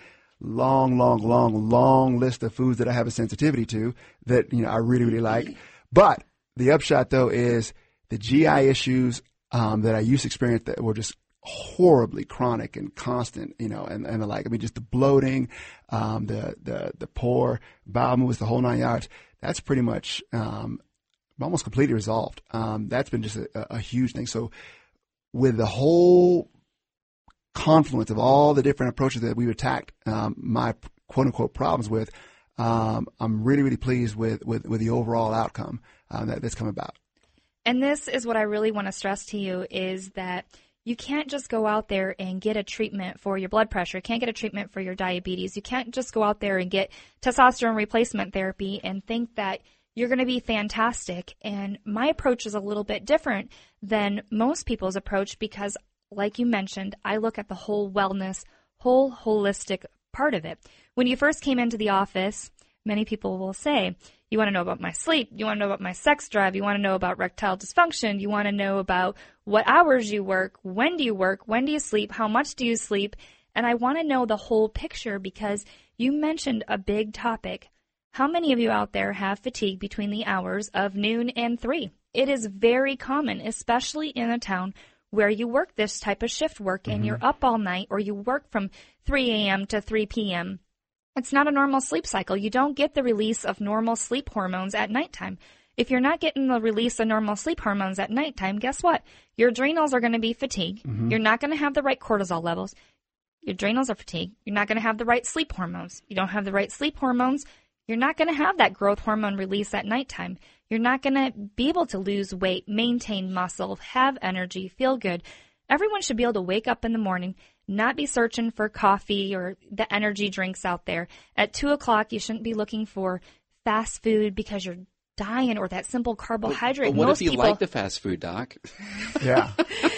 long list of foods that I have a sensitivity to that, I really, really like. But the upshot though is the GI issues, that I used to experience that were just horribly chronic and constant, and the like. I mean, just the bloating, the poor bowel movements, the whole 9 yards. That's pretty much almost completely resolved. That's been just a huge thing. So with the whole confluence of all the different approaches that we've attacked my quote unquote problems with, I'm really, really pleased with the overall outcome that's come about. And this is what I really want to stress to you is that you can't just go out there and get a treatment for your blood pressure. You can't get a treatment for your diabetes. You can't just go out there and get testosterone replacement therapy and think that you're going to be fantastic. And my approach is a little bit different than most people's approach because, like you mentioned, I look at the whole wellness, whole holistic part of it. When you first came into the office, many people will say, you want to know about my sleep, you want to know about my sex drive, you want to know about erectile dysfunction, you want to know about what hours you work, when do you sleep, how much do you sleep, and I want to know the whole picture because you mentioned a big topic. How many of you out there have fatigue between the hours of noon and 3? It is very common, especially in a town where you work this type of shift work and you're up all night or you work from 3 a.m. to 3 p.m. It's not a normal sleep cycle. You don't get the release of normal sleep hormones at nighttime. If you're not getting the release of normal sleep hormones at nighttime, guess what? Your adrenals are going to be fatigued. You're not going to have the right cortisol levels. Your adrenals are fatigued. You're not going to have the right sleep hormones. You don't have the right sleep hormones. You're not going to have that growth hormone release at nighttime. You're not going to be able to lose weight, maintain muscle, have energy, feel good. Everyone should be able to wake up in the morning, not be searching for coffee or the energy drinks out there. At 2 o'clock, you shouldn't be looking for fast food because you're dying or that simple carbohydrate. But what if you like the fast food, Doc? Yeah.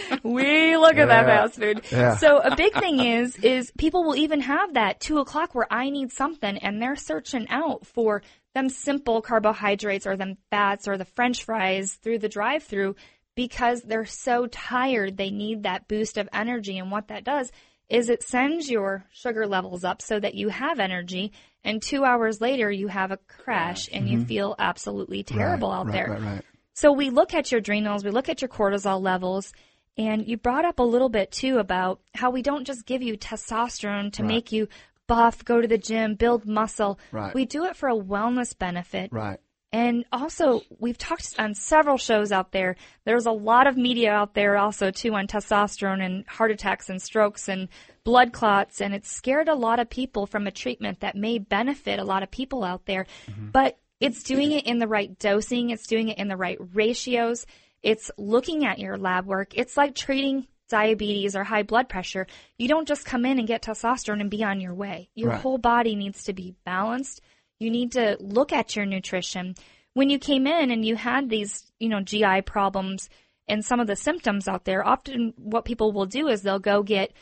We look at that fast food. Yeah. So a big thing is people will even have that 2 o'clock where I need something and they're searching out for them simple carbohydrates or them fats or the French fries through the drive-through because they're so tired. They need that boost of energy. And what that does is it sends your sugar levels up so that you have energy. And 2 hours later, you have a crash and you feel absolutely terrible out there. Right. So we look at your adrenals, we look at your cortisol levels, and you brought up a little bit, too, about how we don't just give you testosterone to make you buff, go to the gym, build muscle. Right. We do it for a wellness benefit. Right. And also, we've talked on several shows out there. There's a lot of media out there also, too, on testosterone and heart attacks and strokes and blood clots, and it's scared a lot of people from a treatment that may benefit a lot of people out there. But it's doing it in the right dosing. It's doing it in the right ratios. It's looking at your lab work. It's like treating diabetes or high blood pressure. You don't just come in and get testosterone and be on your way. Your whole body needs to be balanced. You need to look at your nutrition. When you came in and you had these, GI problems and some of the symptoms out there, often what people will do is they'll go get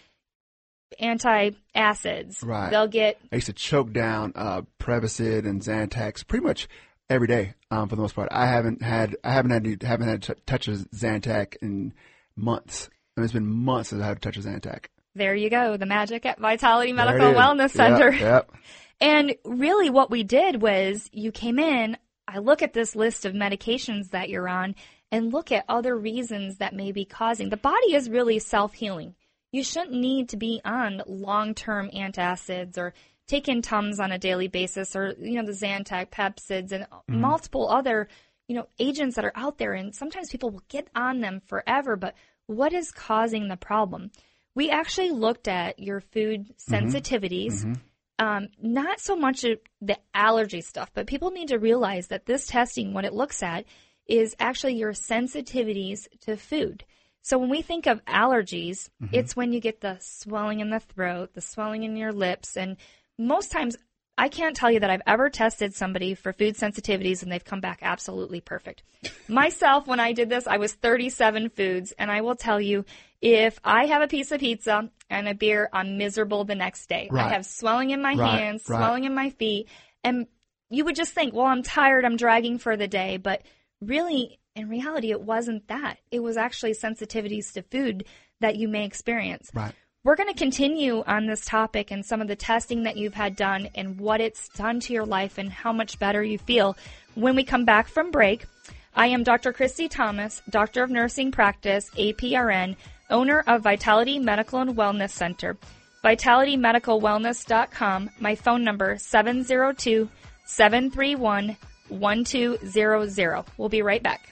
antacids. Right. They'll get. I used to choke down Prevacid and Zantac pretty much every day for the most part. I haven't had to touch a Zantac in months. It's been months since I had to touch a Zantac. There you go, the magic at Vitality Medical and Wellness Center. Yep. And really what we did was you came in, I look at this list of medications that you're on and look at other reasons that may be causing. The body is really self-healing. You shouldn't need to be on long-term antacids or taking Tums on a daily basis or, the Zantac, Pepcids, and multiple other, agents that are out there. And sometimes people will get on them forever, but what is causing the problem? We actually looked at your food sensitivities, not so much the allergy stuff, but people need to realize that this testing, what it looks at, is actually your sensitivities to food. So when we think of allergies, it's when you get the swelling in the throat, the swelling in your lips, and most times I can't tell you that I've ever tested somebody for food sensitivities and they've come back absolutely perfect. Myself, when I did this, I was 37 foods, and I will tell you, if I have a piece of pizza and a beer, I'm miserable the next day. Right. I have swelling in my hands, swelling in my feet, and you would just think, well, I'm tired, I'm dragging for the day, but really, in reality, it wasn't that. It was actually sensitivities to food that you may experience. Right. We're going to continue on this topic and some of the testing that you've had done and what it's done to your life and how much better you feel when we come back from break. I am Dr. Christy Thomas, Doctor of Nursing Practice, APRN, owner of Vitality Medical and Wellness Center. VitalityMedicalWellness.com. My phone number, 702-731-1200. We'll be right back.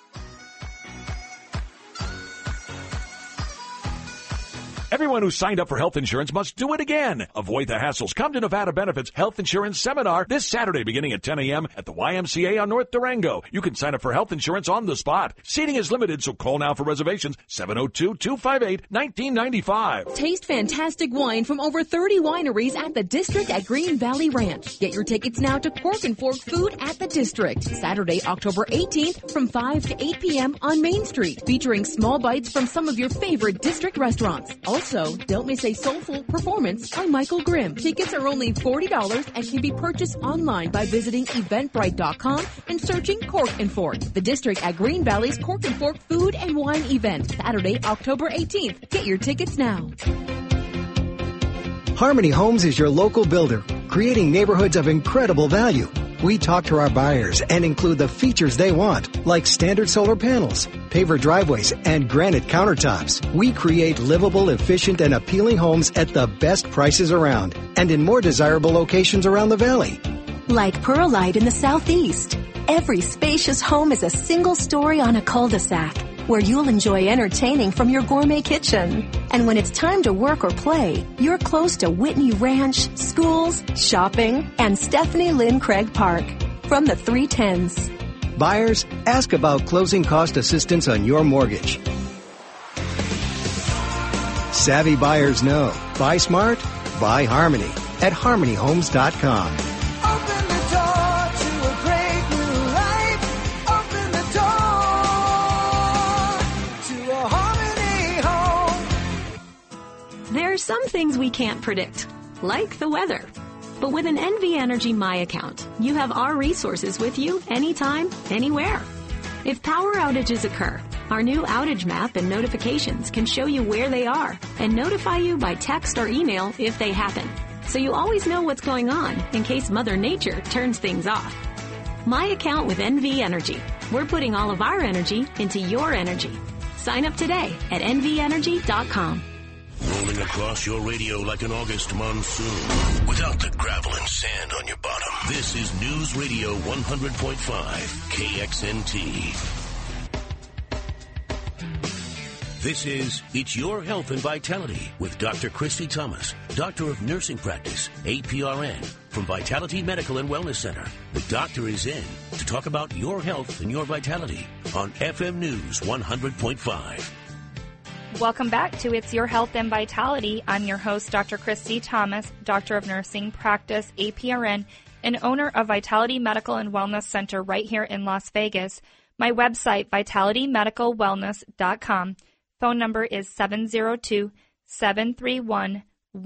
Everyone who signed up for health insurance must do it again. Avoid the hassles. Come to Nevada Benefits Health Insurance Seminar this Saturday beginning at 10 a.m. at the YMCA on North Durango. You can sign up for health insurance on the spot. Seating is limited, so call now for reservations, 702-258-1995. Taste fantastic wine from over 30 wineries at the District at Green Valley Ranch. Get your tickets now to Cork and Fork Food at the District. Saturday, October 18th from 5 to 8 p.m. on Main Street, featuring small bites from some of your favorite District restaurants. Also Also, don't miss a soulful performance by Michael Grimm. Tickets are only $40 and can be purchased online by visiting Eventbrite.com and searching Cork and Fork. The District at Green Valley's Cork and Fork Food and Wine event, Saturday, October 18th. Get your tickets now. Harmony Homes is your local builder, creating neighborhoods of incredible value. We talk to our buyers and include the features they want, like standard solar panels, paver driveways, and granite countertops. We create livable, efficient, and appealing homes at the best prices around and in more desirable locations around the valley. Like Pearlite in the southeast. Every spacious home is a single story on a cul-de-sac, where you'll enjoy entertaining from your gourmet kitchen. And when it's time to work or play, you're close to Whitney Ranch, schools, shopping, and Stephanie Lynn Craig Park. From the 310s. Buyers, ask about closing cost assistance on your mortgage. Savvy buyers know. Buy smart, buy Harmony at HarmonyHomes.com. Open the door to a great new life. Open the door to a Harmony home. There are some things we can't predict, like the weather. But with an NV Energy My Account, you have our resources with you anytime, anywhere. If power outages occur, our new outage map and notifications can show you where they are and notify you by text or email if they happen. So you always know what's going on in case Mother Nature turns things off. My Account with NV Energy. We're putting all of our energy into your energy. Sign up today at nvenergy.com. Rolling across your radio like an August monsoon without the gravel and sand on your bottom. This is News Radio 100.5 KXNT. This is It's Your Health and Vitality with Dr. Christy Thomas, Doctor of Nursing Practice, APRN, from Vitality Medical and Wellness Center. The doctor is in to talk about your health and your vitality on FM News 100.5. Welcome back to It's Your Health and Vitality. I'm your host, Dr. Christy Thomas, Doctor of Nursing Practice, APRN, and owner of Vitality Medical and Wellness Center right here in Las Vegas. My website, vitalitymedicalwellness.com. Phone number is 702-731-1200,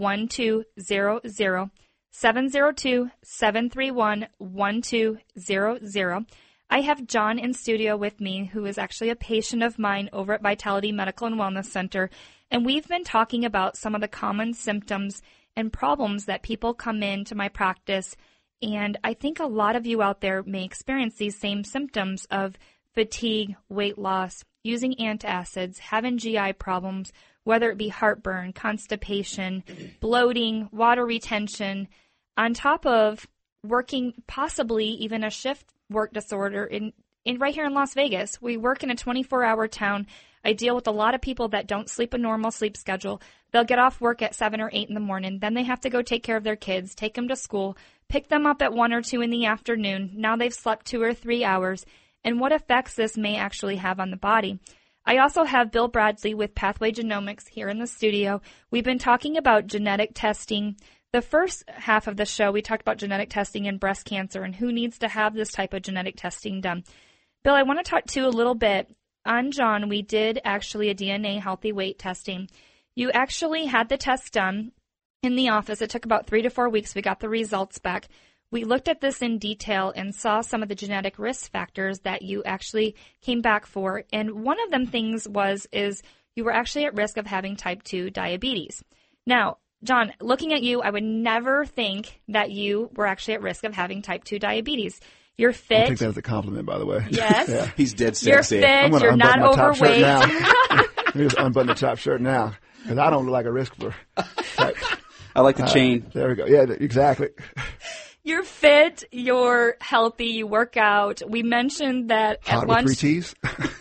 702-731-1200. I have John in studio with me, who is actually a patient of mine over at Vitality Medical and Wellness Center, and we've been talking about some of the common symptoms and problems that people come into my practice, and I think a lot of you out there may experience these same symptoms of fatigue, weight loss, using antacids, having GI problems, whether it be heartburn, constipation, bloating, water retention, on top of working possibly even a shift work disorder in right here in Las Vegas. We work in a 24-hour town. I deal with a lot of people that don't sleep a normal sleep schedule. They'll get off work at 7 or 8 in the morning. Then they have to go take care of their kids, take them to school, pick them up at 1 or 2 in the afternoon. Now they've slept 2 or 3 hours, and what effects this may actually have on the body. I also have Bill Bradley with Pathway Genomics here in the studio. We've been talking about genetic testing. The first half of the show, we talked about genetic testing in breast cancer and who needs to have this type of genetic testing done. Bill, I want to talk to you a little bit. On John, we did actually a DNA healthy weight testing. You actually had the test done in the office. It took about 3 to 4 weeks. We got the results back. We looked at this in detail and saw some of the genetic risk factors that you actually came back for. And one of them things is you were actually at risk of having type 2 diabetes. Now, John, looking at you, I would never think that you were actually at risk of having type 2 diabetes. You're fit. I'll take that as a compliment, by the way. Yes. Yeah. He's dead sexy. You're fit. You're not overweight. Let me just unbutton the top shirt now, because I don't look like a risk for type. I like the chain. There we go. Yeah, exactly. You're fit. You're healthy. You work out. We mentioned that Hot at lunch. With 3 T's.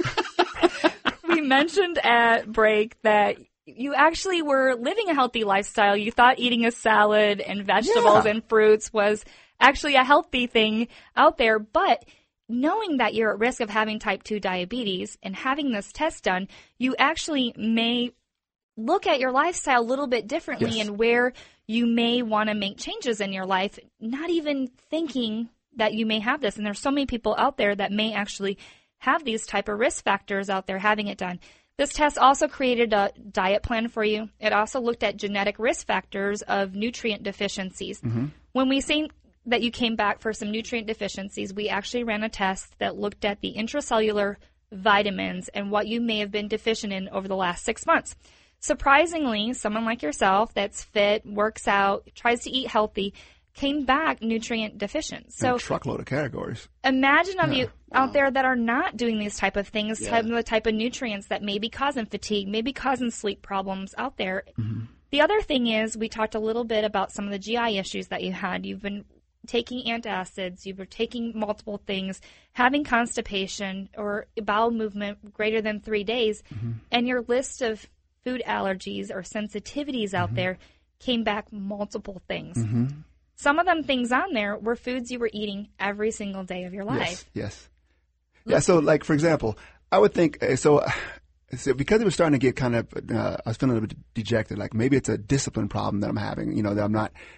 We mentioned at break that you actually were living a healthy lifestyle. You thought eating a salad and vegetables and fruits was actually a healthy thing out there. But knowing that you're at risk of having type 2 diabetes and having this test done, you actually may look at your lifestyle a little bit differently and where you may want to make changes in your life, not even thinking that you may have this. And there's so many people out there that may actually have these type of risk factors out there having it done. This test also created a diet plan for you. It also looked at genetic risk factors of nutrient deficiencies. When we say that you came back for some nutrient deficiencies, we actually ran a test that looked at the intracellular vitamins and what you may have been deficient in over the last 6 months. Surprisingly, someone like yourself that's fit, works out, tries to eat healthy, came back nutrient deficient. So a truckload of categories. Imagine of you out there that are not doing these type of things, the type of nutrients that may be causing fatigue, may be causing sleep problems out there. The other thing is, we talked a little bit about some of the GI issues that you had. You've been taking antacids, you were taking multiple things, having constipation or bowel movement greater than 3 days, and your list of food allergies or sensitivities out there came back multiple things. Some of them things on there were foods you were eating every single day of your life. Yes. Yeah, so like, for example, I would think, so because it was starting to get kind of, I was feeling a bit dejected, like maybe it's a discipline problem that I'm having, that I'm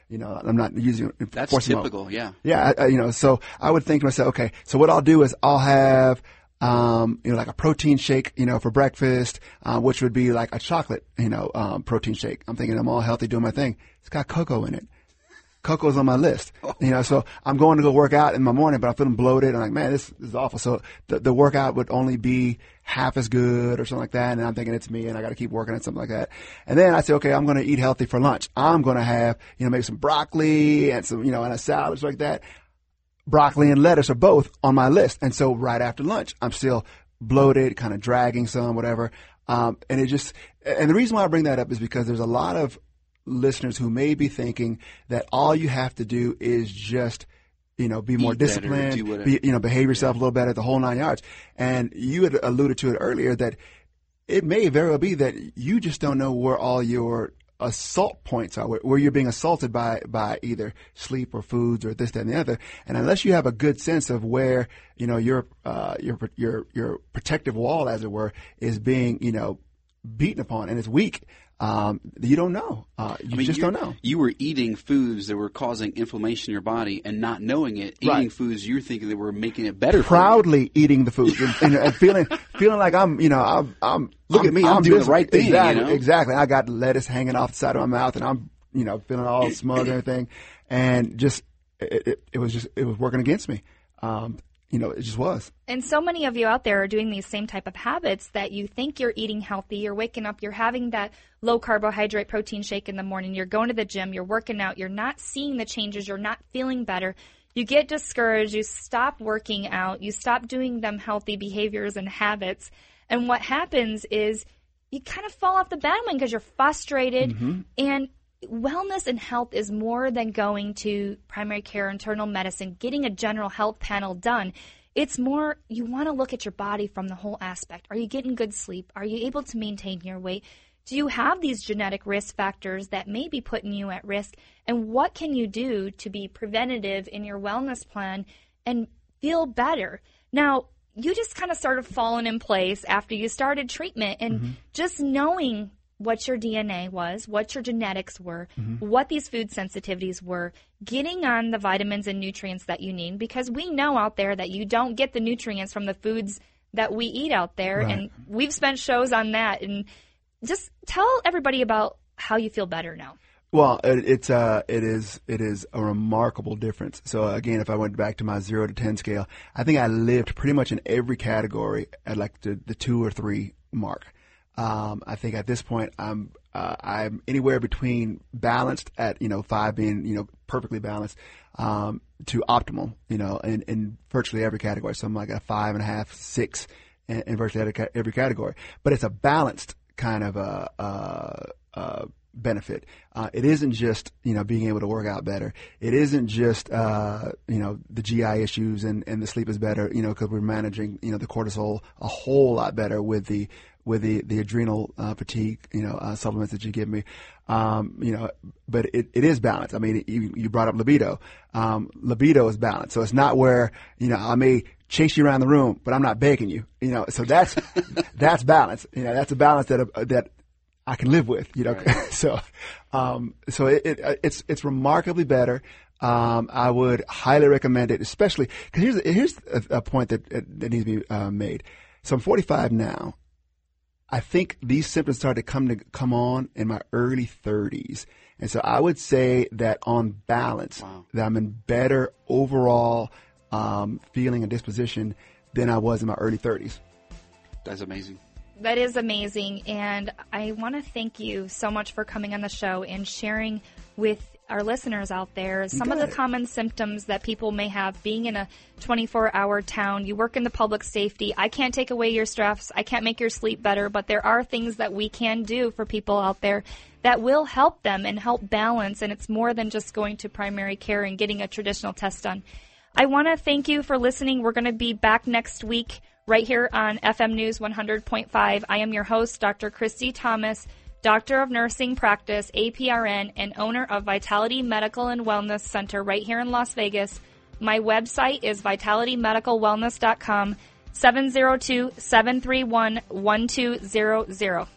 not using. That's typical, yeah. Yeah, so I would think to myself, okay, so what I'll do is I'll have, like a protein shake, for breakfast, which would be like a chocolate, protein shake. I'm thinking I'm all healthy doing my thing. It's got cocoa in it. Cocoa's on my list, so I'm going to go work out in my morning, but I'm feeling bloated. I'm like, man, this is awful. So the workout would only be half as good or something like that. And I'm thinking it's me and I got to keep working at something like that. And then I say, okay, I'm going to eat healthy for lunch. I'm going to have, maybe some broccoli and some, and a salad like that. Broccoli and lettuce are both on my list. And so right after lunch, I'm still bloated, kind of dragging some, whatever. And the reason why I bring that up is because there's a lot of listeners who may be thinking that all you have to do is just, be more Eat disciplined, better, behave yourself a little better, the whole 9 yards. And you had alluded to it earlier that it may very well be that you just don't know where all your assault points are, where you're being assaulted by either sleep or foods or this, that, and the other. And unless you have a good sense of where, your protective wall, as it were, is being, beaten upon and it's weak, you don't know. You just don't know. You were eating foods that were causing inflammation in your body and not knowing it. Eating foods you're thinking that were making it better. Proudly eating the food and feeling like I'm look at me, I'm doing the right thing. Exactly. I got lettuce hanging off the side of my mouth and I'm feeling all smug and everything, and just it was working against me. It just was. And so many of you out there are doing these same type of habits that you think you're eating healthy. You're waking up, you're having that low carbohydrate protein shake in the morning. You're going to the gym, you're working out, you're not seeing the changes, you're not feeling better. You get discouraged, you stop working out, you stop doing them healthy behaviors and habits. And what happens is you kind of fall off the bandwagon because you're frustrated. And wellness and health is more than going to primary care, internal medicine, getting a general health panel done. It's more, you want to look at your body from the whole aspect. Are you getting good sleep? Are you able to maintain your weight? Do you have these genetic risk factors that may be putting you at risk? And what can you do to be preventative in your wellness plan and feel better? Now, you just kind of started falling in place after you started treatment, and just knowing what your DNA was, what your genetics were, what these food sensitivities were, getting on the vitamins and nutrients that you need, because we know out there that you don't get the nutrients from the foods that we eat out there, and we've spent shows on that. And just tell everybody about how you feel better now. Well, it is a remarkable difference. So again, if I went back to my 0 to 10 scale, I think I lived pretty much in every category at like the 2 or 3 mark. I think at this point I'm anywhere between balanced at 5 being perfectly balanced to optimal in virtually every category. So I'm like a 5.5, 6 in virtually every category. But it's a balanced kind of benefit. It isn't just being able to work out better. It isn't just the GI issues and the sleep is better because we're managing the cortisol a whole lot better with the adrenal fatigue, supplements that you give me, but it is balanced. I mean, you brought up libido. Libido is balanced. So it's not where, I may chase you around the room, but I'm not begging you, so that's balance. That's a balance that I can live with, Right. So it's remarkably better. I would highly recommend it, especially because here's a point that needs to be made. So I'm 45 now. I think these symptoms started to come on in my early 30s. And so I would say that on balance, that I'm in better overall feeling and disposition than I was in my early 30s. That's amazing. That is amazing. And I want to thank you so much for coming on the show and sharing with our listeners out there some of the common symptoms that people may have being in a 24-hour town. You work in the public safety. I can't take away your stress. I can't make your sleep better, but there are things that we can do for people out there that will help them and help balance, and it's more than just going to primary care and getting a traditional test done. I want to thank you for listening. We're going to be back next week right here on FM News 100.5. I am your host, Dr. Christy Thomas, Doctor of Nursing Practice, APRN, and owner of Vitality Medical and Wellness Center right here in Las Vegas. My website is vitalitymedicalwellness.com, 702-731-1200.